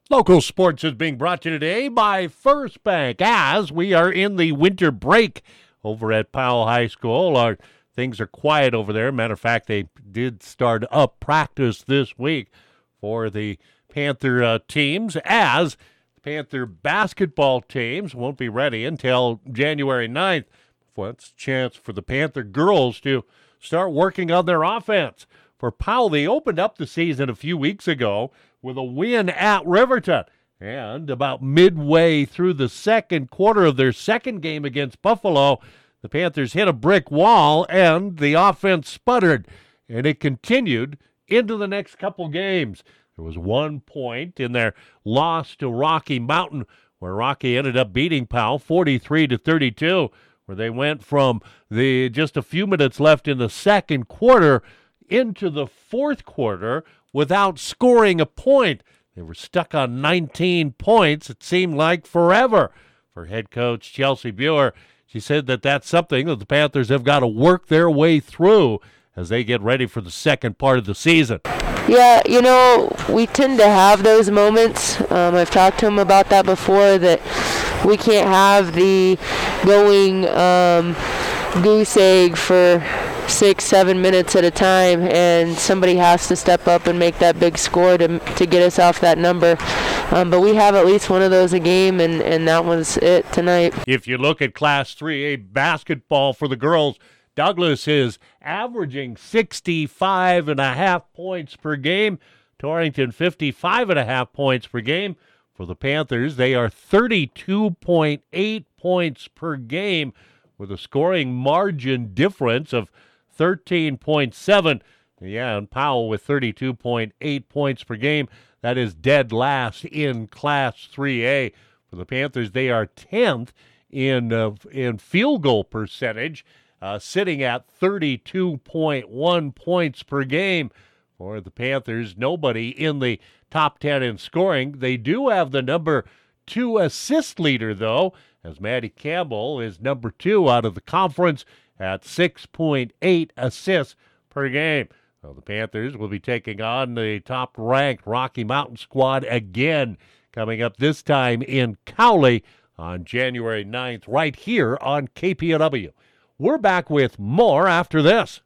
Local sports is being brought to you today by First Bank as we are in the winter break over at Powell High School. Things are quiet over there. Matter of fact, they did start up practice this week for the Panther teams as the Panther basketball teams won't be ready until January 9th. Well, it's a chance for the Panther girls to start working on their offense. For Powell, they opened up the season a few weeks ago with a win at Riverton. And about midway through the second quarter of their second game against Buffalo, the Panthers hit a brick wall and the offense sputtered. And it continued into the next couple games. There was 1 point in their loss to Rocky Mountain, where Rocky ended up beating Powell 43-32, where they went from the just a few minutes left in the second quarter into the fourth quarter without scoring a point. They were stuck on 19 points. It seemed like forever. For head coach Chelsea Buer, she said that that's something that the Panthers have got to work their way through as they get ready for the second part of the season. Yeah, we tend to have those moments. I've talked to him about that before, that we can't have the going goose egg for 6-7 minutes at a time, and somebody has to step up and make that big score to get us off that number. But we have at least one of those a game, and that was it tonight. If you look at Class 3A basketball for the girls, Douglas is averaging 65.5 points per game. Torrington 55.5 points per game. For the Panthers, they are 32.8 points per game with a scoring margin difference of 13.7. Yeah, and Powell with 32.8 points per game. That is dead last in Class 3A. For the Panthers, they are 10th in field goal percentage, sitting at 32.1 points per game. For the Panthers, nobody in the top 10 in scoring. They do have the number 2 assist leader, though, as Maddie Campbell is number 2 out of the conference at 6.8 assists per game. So the Panthers will be taking on the top-ranked Rocky Mountain squad again, coming up this time in Cowley on January 9th, right here on KPOW. We're back with more after this.